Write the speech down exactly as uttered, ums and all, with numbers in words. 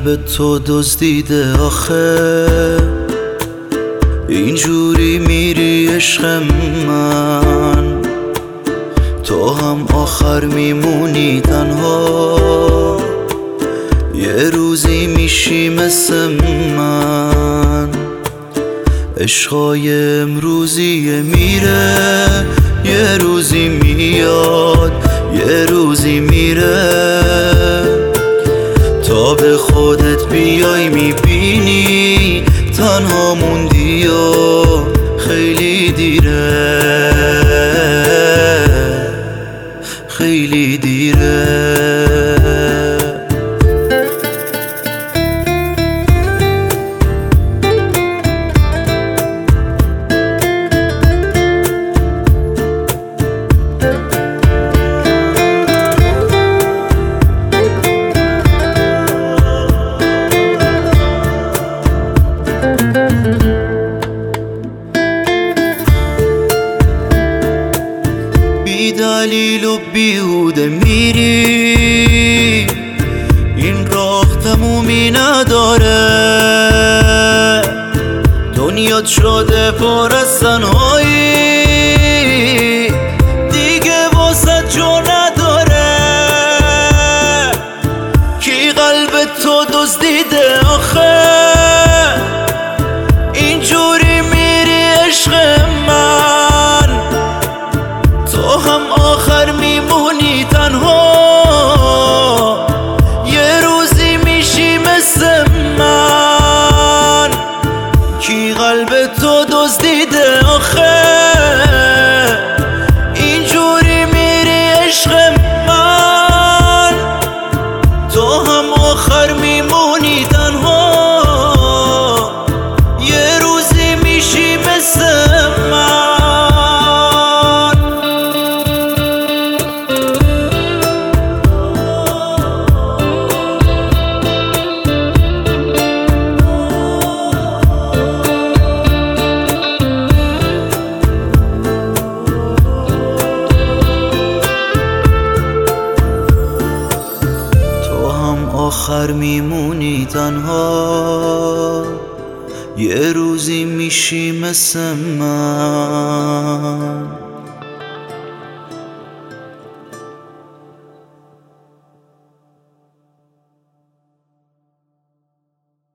قلب تو دزدیده آخه، اینجوری میری عشق من، تو هم آخر میمونی تنها، یه روزی میشی مثل من. عشقای امروزی میره، یه روزی میاد، یه روزی میره، تا به خودت بیای میبینی تنها موندی و خیلی دیره، خیلی دیره. بی دلیل و بیهوده میری، این راه تمومی نداره، دنیات شده پر از تنهایی، دیگه واسه جا نداره. کی قلب تو دزدیده آخه، اینجوری میری عشق من، تو هم آخر میمونی تنها، یه روزی میشی مثل من. کی قلب تو دزدیده آخه، اینجوری میری عشق من، تو هم آخر میمونی تنها، یه روزی میشی مثل من. آخر میمونی تنها، یه روزی میشی مثل من.